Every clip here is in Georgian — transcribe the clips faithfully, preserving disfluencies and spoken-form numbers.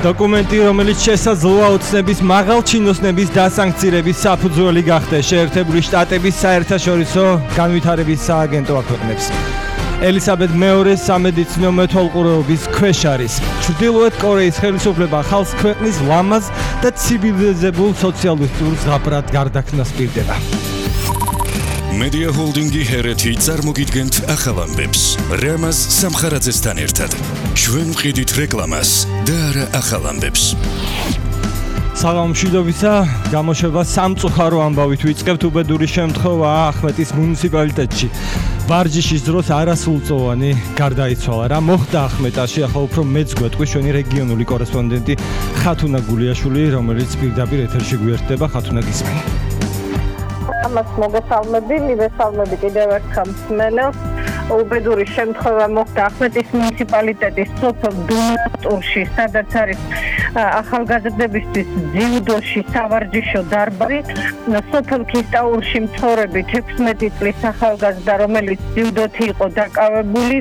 დოკუმენტი, რომელიც შესაძლოა ოცნების მაღალჩინოსნების დასანქცირების საფუძველი გახდა შეერთებული შტატების საერთაშორისო განვითარების სააგენტო აქვეყნებს. ელისაბედ მეორის სამედიცინო მეთვალყურეობის ქვეშ არის. ჩრდილოეთ კორეის ხელისუფლება ხალხს ქვეყნის ლამაზ და ცივილიზებულ სოციალისტურ ზღაპრად გარდაქმნას პირდება. Media Holdingi ჰერეთი წარმოგიდგენთ ახალ ამბებს. რამაზ სამხარაძესთან ერთად. ჩვენ ვყიდით რეკლამას და არა ახალ ამბებს. საღამომშვიდობისა, გამოშვება სამწუხარო ამბავით ვიწყებთ. უბედური შემთხვევა ახმეტის მუნიციპალიტეტში. ვარჯიშის დროს არასრულწლოვანი გარდაიცვალა. რა მოხდა ახმეტაში? ახლა უფრო მეც გვეტყვის ჩვენი რეგიონული კორესპონდენტი ხათუნა გულიაშვილი, რომელიც პირდაპირ ეთერში გვერდება. ხათუნა, გისმენთ. ამას მოგესალმები, მივესალმები კიდევ ერთხელ მსმენელს. უბედური შემთხვევა მოხდა ახმეტის მუნიციპალიტეტის სოფელ დუმატურში, სადაც არის ახალგაზრდებისთვის ძიუდოში სავარჯიშო დარბაზი. სოფელ ქისტაურში მცხოვრები თექვსმეტი წლის ახალგაზრდა, რომელიც ძიუდოთი იყო დაკავებული,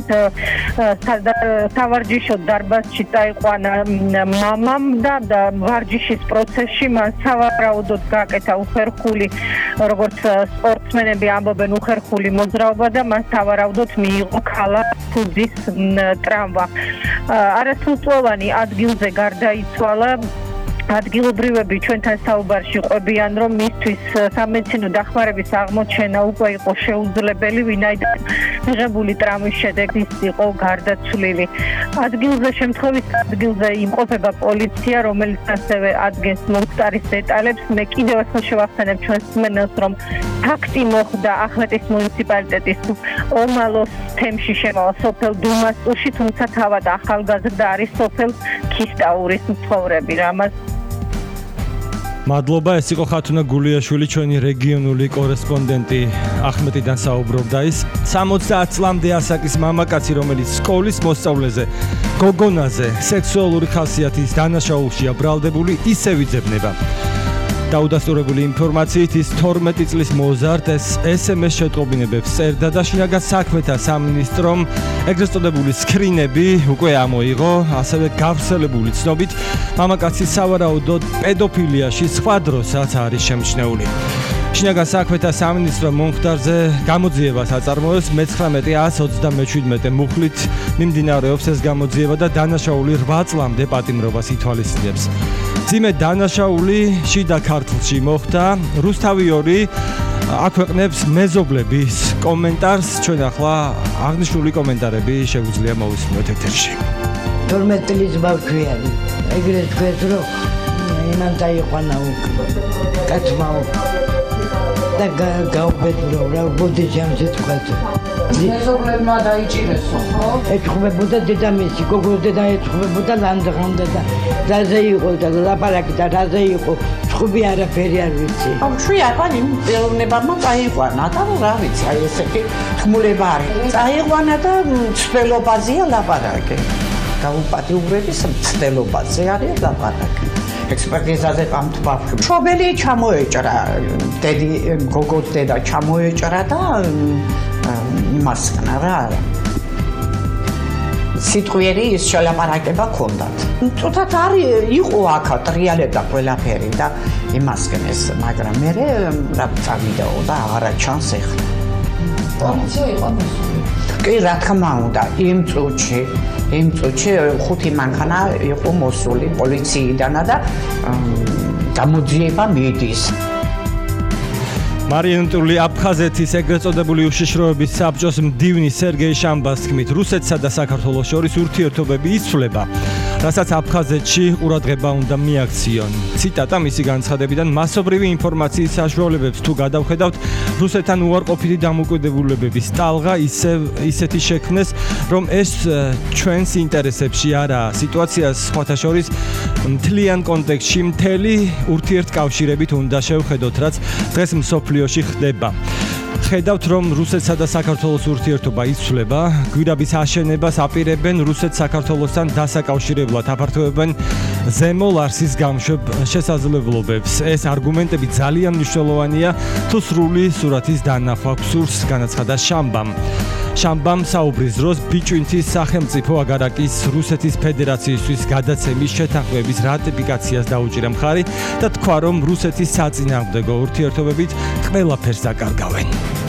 სავარჯიშო დარბაზში წაიყვანა მამამ და ვარჯიშის პროცესში მან სავარაუდოდ გაკეთა უხერხული, როგორც სპორტსმენები ამბობენ, უხერხული მოძრაობა და მან სავარაუდოდ მიიღო ქალა ფუძის ტრავმა. არასრულწლოვანი ადგილზე გარდაიცვალა. ადგილობრივები ჩვენთან საუბარში ყვებიან, რომ მისთვის სამედიცინო დახმარების აღმოჩენა უკვე იყო შეუძლებელი, ვინაიდან მიღებული ტრავმის შედეგად იყო გარდაცვლილი. ადგილზე შემთხვევის ადგილზე იმყოფება პოლიცია, რომელიც ასევე ადგენს მომხდარის დეტალებს. მე კიდევ ერთხელ შევახსენებ ჩვენს მსმენელს, რომ ფაქტი მოხდა ახმეტის მუნიციპალიტეტის ომალოს თემში შემავალ სოფელ დუმატურში, თუმცა თავად ახალგაზრდა არის სოფელ ქისტაურის მცხოვრები. რამაც მადლობა, ეს იყო ხათუნა გულიაშვილი, ჩვენი რეგიონული კორესპონდენტი ახმეტიდან საუბრობდა. ის სამოცდაათ წლამდე ასაკის მამაკაცი, რომელიც სკოლის მოსწავლეზე გოგონაზე სექსუალური ხასიათის დანაშაულშია ბრალდებული, ისევ იძებნება. დაუდასტურებული ინფორმაციით ის თორმეტი წლის მოზარდ ეს ემ ეს შეტყობინებებს წერდა და შინაგან საქმეთა სამინისტრომ ეგრეთ წოდებული სკრინები უკვე ამოიღო. ასევე გავრცელებული ცნობით მამაკაცი სავარაუდოდ პედოფილიაში სხვა დროსაც არის შემჩნეული. შინაგან საქმეთა სამინისტრომ მომხდარზე გამოძიებას აწარმოებს. მეცხრამეტი ათს ოცდამეჩვიდმეტე მუხლით მიმდინარეობს ეს გამოძიება და დანაშაული რვა წლამდე პატიმრობას ითვალისწინებს. ძიმე დანაშაული შიდა ქართლში მოხდა. რუსთავი ორი აქვეყნებს მეზობლების კომენტარს. ჩვენ ახლა აღნიშნული კომენტარები შეგვიძლია მოვისმინოთ ეთერში. თორმეტი წლის ბავშვი არის. ეგრეთ თქვენ რომ იმან დაიყვანა კაცმა და გაუბედურა რა ბოდიჯანზე თქვათ. მეზობლებმა დაიჭირესო, ხო? ეჭხმებოდა დედამისი, გოგო დედა ეჭხმებოდა ლანდღანდა და რაზე იყო და ლაპარაკი და რაზე იყო, ჭხუბი არაფერი არ ვიცი. ბავშვი ახლა იმ პიროვნებამ წაიყვანა და რა ვიცი, აი ესეთი ხმულება არის. წაიყვანა და ცდელობაზეა ლაპარაკი. გაუპატიურების ცდელობაზე არის ლაპარაკი. ექსპერტიზაზე ყამთ ბავშვი. მშობელი ჩამოეჭრა, დედი გოგო დედა ჩამოეჭრა და იმასკნა რა. სიტყვიერი ის შელაპარაკება ჰქონდათ. თუთათ არის იყო აქ ტრიალებდა ყველაფერი და იმასკნეს, მაგრამ მე რა წავიდაო და აღარა ჩანს ეხლა. პოლიცია იყო მოსული. კი, რა თქმა უნდა, იმ წუთში, იმ წუთში ხუთი მანქანა იყო მოსული პოლიციიდან და გამოძიება მიდის. მარიანტული აფხაზეთის ეგრეთ წოდებული უშიშროების საბჭოს მდივნის სერგეი შამბას თქმით, რუსეთსა და საქართველოს შორის ურთიერთობები იცვლება, რასაც აფხაზეთში ყურადღება უნდა მიაქციონ. ციტატა მისი განცხადებიდან. მასობრივი ინფორმაციის საშუალებებს თუ გადავხედავთ, რუსეთთან უარყოფითი დამოუკიდებლობების ტალღა ისევ ისეთი შექმნეს, რომ ეს ჩვენს ინტერესებში არაა. სიტუაციას სხვათა შორის მთლიან კონტექსტში მთელი ურთიერთკავშირებით უნდა შევხედოთ, რაც დღეს მსოფლიოში ხდება. ხედავთ, რომ რუსეთსა და საქართველოს ურთიერთობა იცვლება, გვირაბის აშენებას აპირებენ, რუსეთ-საქართველოსთან დასაკავშირებლად აფართოვებენ ზემო ლარსის გამშვებ შესაძლებლობებს. ეს არგუმენტები ძალიან მნიშვნელოვანია, თუ სრული სურათის დანახვა გსურს, განაცხადა შამბამ. შამბამ საუბრის დროს ბიჭვინთის სახელმწიფო აგარაკის რუსეთის ფედერაციისთვის გადაცემის შეთანხმების რატიფიკაციას დაუჭირა მხარი და თქვა, რომ რუსეთის საწინააღმდეგო ურთიერთობებით ყველაფერს აკარგავენ.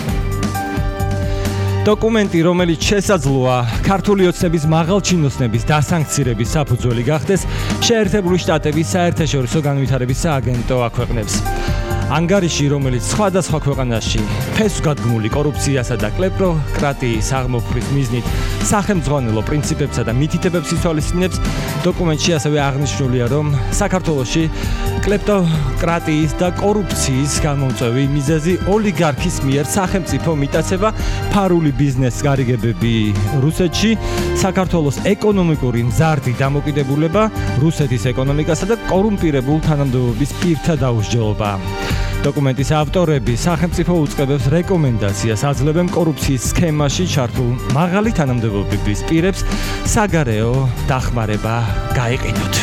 დოკუმენტი, რომელიც შესაძლოა ქართული ოცნების მაღალჩინოსნების დასანქცირების საფუძველი გახდეს, შეერთებული შტატების საერთაშორისო განვითარების სააგენტო აქვეყნებს. ანგარიში, რომელიც სხვადასხვა ქვეყანაში ფესვგადგმული კორუფციასა და კლეპტოკრატიის აღმოფხვრით მიზნით სახელმძღვანელო პრინციპებსა და მითითებებს ითვალისწინებს, დოკუმენტში ასევე აღნიშნულია, რომ საქართველოში კლეპტოკრატიის და კორუფციის გამომწვევი მიზეზი ოლიგარქის მიერ სახელმწიფო მიტაცება, ფარული ბიზნეს გარიგებები რუსეთში, საქართველოს ეკონომიკური მზარდი დამოკიდებულება რუსეთის ეკონომიკასა და კორუმპირებულ თანამდებობის პირთა დაუსჯელობა. დოკუმენტის ავტორები სახელმწიფო უწყებებს რეკომენდაციას აძლევენ კორუფციის სქემაში ჩართულ მაღალი თანამდებობების პირებს საგარეო დახმარება გაეყიდოთ.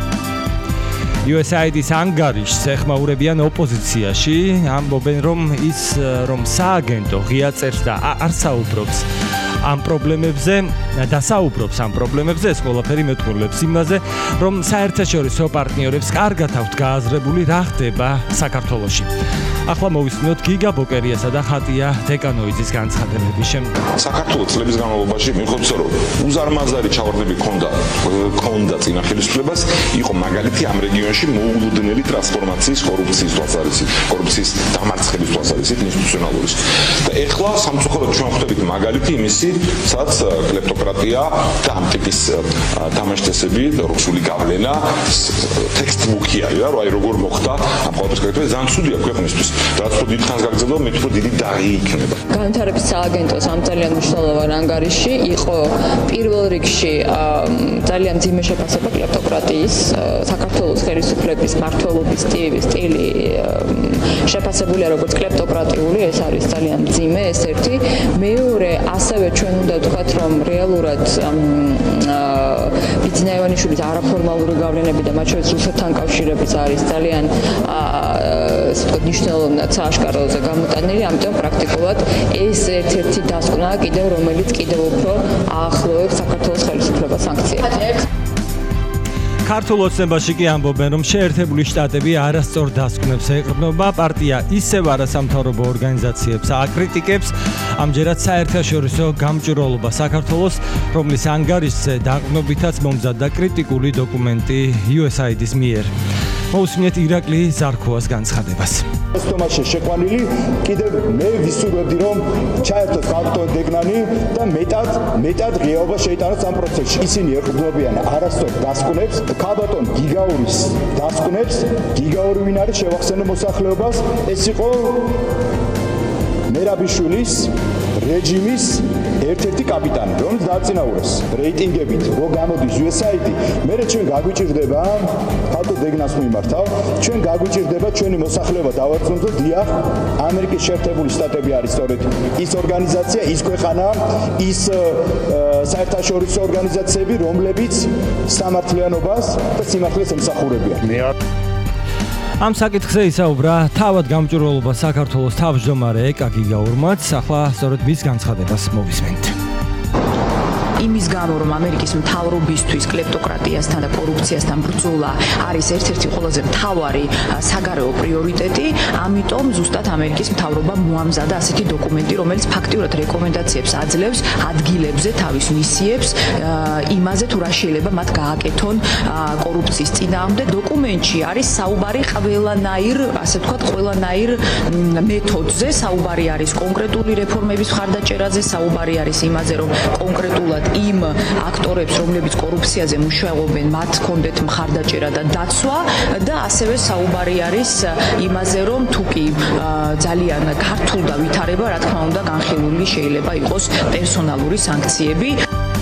იუ ეს აი დის ანგარიშს ეხმაურებიან ოპოზიციაში, ამბობენ, რომ ის რომ სააგენტო ღია წერს და არ საუბრობს ამ პრობლემებზე და საუბრობს ამ პრობლემებზე, ეს ყველაფერი მეტყველებს იმაზე, რომ საერთაშორისო პარტნიორებს კარგად აქვთ გააზრებული რა ხდება საქართველოში. ახლა მოვისმინოთ გიგა ბოკერიასა და ხატია დეკანოიძის განცხადებების შემდგომ. საქართველოს წლების განმავლობაში მიხვდეთ, რომ უზარმაზარი ჩავარდნები ქონდა ქონდა წინა ხელისუფლებას, იყო მაგალითი ამ რეგიონში მოულოდნელი ტრანსფორმაციის, კორუფციის თვალსაზრისით, კორუფციის დამარცხების თვალსაზრისით, ინსტიტუციონალურის. და ეხლა სამწუხაროდ ჩვენ ხვდებით მაგალითი იმისი, სადაც კლეპტოკრატია და ამ ტიპის დამაშტესები, რუსული გავლენა ტექსტბუქი არის, რა, აი როგორ მოხდა ამ ყველაფერს გაკეთება, ძალიან ცუდია ქვეყნისთვის. რაც უფრო დიდ ხანს გაგრძელდება, მე უფრო დიდი დაღი იქნება. განვითარების სააგენტოს ამ ძალიან მნიშვნელოვან ანგარიში იყო პირველ რიგში ძალიან მძიმე შეფასება კლეპტოკრატიის, საქართველოს ხელისუფლების მმართველობის სტილი შეფასებულია როგორც კლეპტოკრატიული, ეს არის ძალიან მძიმე, ეს ერთი. მეორე, ასევე ჩვენ უნდა ვთქვათ, რომ რეალურად ბიძინა ივანიშვილის არაფორმალური გავლენები და მათ შორის რუსეთთან კავშირებიც არის ძალიან ასე ვთქვათ მნიშვნელოვნად სააშკაროზე გამოტანილი, ამიტომ პრაქტიკულად ეს ერთ-ერთი დასკვნა კიდევ რომელიც კიდევ უფრო აახლოვებს საქართველოს ხელისუფლებას სანქციებს. ქართულ ოცნებაში კი ამბობენ, რომ შეერთებული შტატები არასწორ დასკვნებს ეყრდნობა, პარტია ისევ არასამთავრობო ორგანიზაციებს აკრიტიკებს, ამჯერად საერთაშორისო გამჭვირვალობა საქართველოს, რომლის ანგარიშზე დაყრდნობითაც მომზადდა კრიტიკული დოკუმენტი იუ ეს აი დის მიერ. მოусმინეთ ირაკლი ზარქოას განცხადებას. თომაში შეყვანილი, კიდევ მე ვისურვებდი, რომ ჩაერთოს ხალხო დეგნანი და მეტად მეტად ღიაობა შეიტანოს ამ პროცესში. ისინი ეყრდნობიან არასწორ დასკვნებს, ქალბატონ გიგაურის დასკვნებს, გიგაური ვინ არის შევახსენო მოსახლეობას, ეს იყო მერაბიშვილის რეჟიმის ერთ-ერთი კაპიტანი, რომელიც დააწინაურეს რეიტინგებით, რო გამოდის იუ ეს აი დი, მერე ჩვენ გაგვიჭირდება, ხალხო დეგნას მიმართავ, ჩვენ გაგვიჭირდება ჩვენი მოსახლეობა დავარწმუნოთ, დიახ, ამერიკის შეერთებული შტატები არის სწორედ ის ორგანიზაცია, ის ქვეყანა, ის საერთაშორისო ორგანიზაციები, რომლებიც სამართლიანობას და სიმართლეს ემსახურებიან. ამ საკითხზე ისაუბრა თავად გამჭვირვალობა საქართველოს თავმჯდომარე ეკა გიგაურმაც, ახლა სწორედ მის განცხადებას მოვისმენთ. იმის გამო, რომ ამერიკის მთავრობისთვის კლეპტოკრატიასთან და კორუფციასთან ბრძოლა არის ერთ-ერთი ყველაზე მთავარი საგარეო პრიორიტეტი, ამიტომ ზუსტად ამერიკის მთავრობამ მოამზადა ასეთი დოკუმენტი, რომელიც ფაქტიურად რეკომენდაციებს აძლევს ადგილებზე თავის მისიებს იმაზე, თუ რა შეიძლება მათ გააკეთონ კორუფციის წინააღმდეგ. დოკუმენტში არის საუბარი ყველანაირ, ასე ვთქვათ, ყველანაირ მეთოდზე, საუბარი არის კონკრეტული რეფორმების მხარდაჭერაზე, საუბარი არის იმაზე, რომ კონკრეტულად იმ აქტორებს, რომლებიც კორუფციაზე მუშაობენ, მათ ჰქონდეთ მხარდაჭერა და დაცვა და ასევე საუბარი არის იმაზე, რომ თუ კი ძალიან ქართულ და ვითარება, რა თქმა უნდა, განხილული შეიძლება იყოს პერსონალური სანქციები.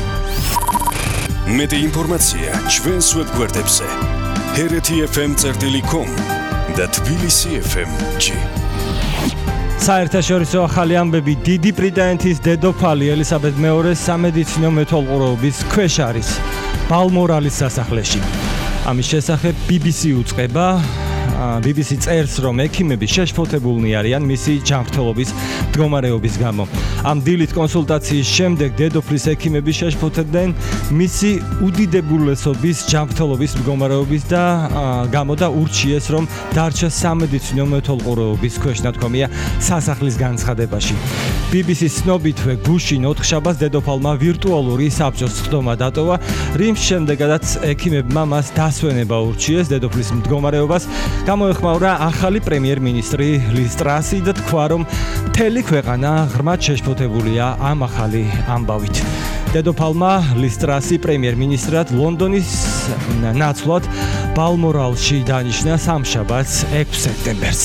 მეტი ინფორმაცია ჩვენს ვებგვერდებზე ჰერეთი ეფ ემ წერტილი კომ და თბილისი ეფ ემ ჯი. საერთაშორისო ახალი ამბები დიდი ბრიტანეთის დედოფალი ელისაბედ მეორეს სამედიცინო მეთვალყურეობის ქვეშ არის ბალმორალის სასახლეში. ამის შესახებ ბი ბი სი უწყება ბი ბი სი წერს, რომ ექიმები შეშფოთებულნი არიან მისი ჯანმრთელობის მდგომარეობის გამო. ამ დილით კონსულტაციის შემდეგ დედოფლის ექიმები შეშფოთებდნენ მისი უდიდებულესობის ჯანმრთელობის მდგომარეობის და გამო და ურჩიეს, რომ დარჩა სამედიცინო მეთვალყურეობის ქვეშ ნათქვამია სასახლის განცხადებაში. ბი ბი სი-ის ცნობითვე გუშინ ოთხშაბათს დედოფალმა ვირტუალური საბჭოს ხდომა დატოვა. რიმს შემდეგაც ექიმებმა მას დასვენება ურჩიეს დედოფლის მდგომარეობას. გამოეხმაურა ახალი პრემიერ-მინისტრი ლის ტრასი და თქვა, რომ მთელი ქვეყანა ღრმად შეშფოთებულია ამ ახალი ამბავით. დედოფალმა ლის ტრასი პრემიერ-მინისტრად ლონდონის ნაცვლად ბალმორალში დანიშნა სამშაბათს ექვსი სექტემბერს.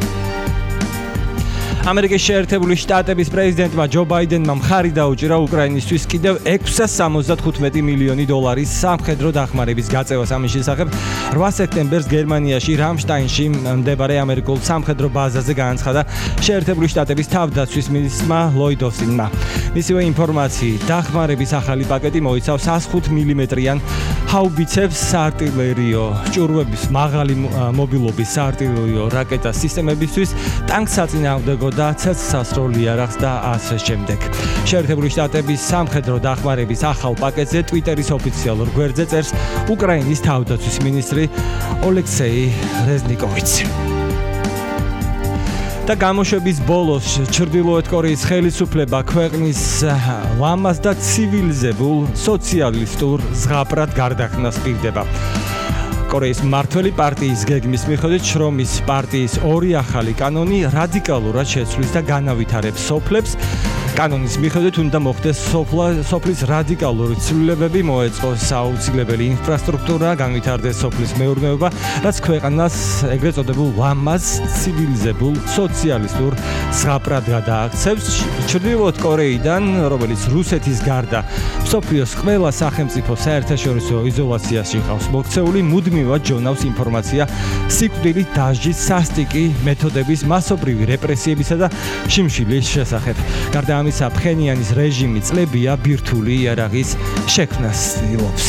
ამერიკის შეერთებული შტატების პრეზიდენტმა ჯო ბაიდენმა მხარი დაუჭირა უკრაინისთვის კიდევ ექვსას სამოცდახუთმეტი მილიონი დოლარის სამხედრო დახმარების გაწევას. ამის შესახებ რვა სექტემბერს გერმანიაში რამშტაინში მდებარე ამერიკულ სამხედრო ბაზაზე განაცხადა შეერთებული შტატების თავდაცვის მინისტრმა ლოიდ ოსტინმა. მისივე ინფორმაციით, დახმარების ახალი პაკეტი მოიცავს ას ხუთ მილიმეტრიან ჰაუბიცებს, საარტილერიო ჭურვების, მაღალი მობილობის საარტილერიო რაკეტა სისტემებისთვის, ტანკსაწინააღმდეგო და ცეცხლსასროლ იარაღს და ასე შემდეგ. შეერთებული შტატების სამხედრო დახმარების ახალ პაკეტზე ტვიტერის ოფიციალურ გვერდზე წერს უკრაინის თავდაცვის მინისტრი ოლექსეი რეზნიკოვიცი. და გამოშვების ბოლოს ჩრდილოეთ კორეის ხელისუფლება ქვეყნის ლამაზ და ცივილიზებულ სოციალისტურ ზღაპრად გარდაქმნას პირდება. კორეის მმართველი პარტიის გეგმის მიხედვით შრომის პარტიის ორი ახალი კანონი რადიკალურად შეცვლის და განავითარებს სოფლებს. კანონის მიხედვით უნდა მოხდეს სოფლის რადიკალური ცვლილებები, მოეწყოს საუცილებელი ინფრასტრუქტურა, განვითარდეს სოფლის მეურნეობა, რაც ქვეყანას ეგრეთ წოდებულ ლამაზ ცივილიზებულ სოციალისტურ ზღაპრად გადააქცევს. ჩრდილოეთ კორეიდან, რომელიც რუსეთის გარდა მსოფლიოს ყველა სახელმწიფო საერთაშორისო იზოლაციაში ყავს მოქცეული, მუდმივად ჯონავს ინფორმაცია სიკვდილით დასჯის სასტიკი მეთოდების მასობრივი რეპრესიებისა და შიმშილის შესახებ. გარდა ამისა, ფხენიანის რეჟიმი წლებია ბირთვული იარაღის შექმნას ცდილობს.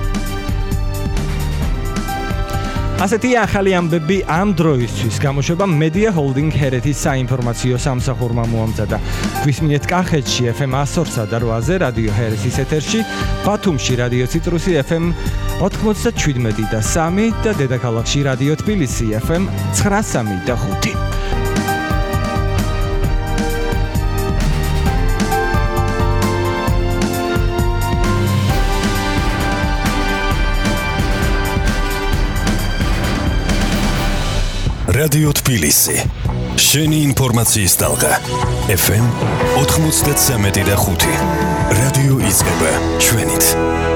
ასეთი ახალი ამბები ამ დროისთვის გამოშვება Media Holding ჰერეთის საინფორმაციო სამსახურმა მოამზადა. გვისმინეთ კახეთში ეფ ემ ასორსა და რვაზე რადიო ჰერეთის ეთერში, ბათუმში რადიო ციტრუსი ეფ ემ ოთხმოცდაშვიდმეტი და სამი და დედაქალაქში რადიო თბილისი ეფ ემ ცხრასამი და ხუთი. რადიო თბილისი. შენი ინფორმაციის ტალღა. ეფ ემ ოთხმოცდასამი და ხუთი. რადიო იზრდება ჩვენით.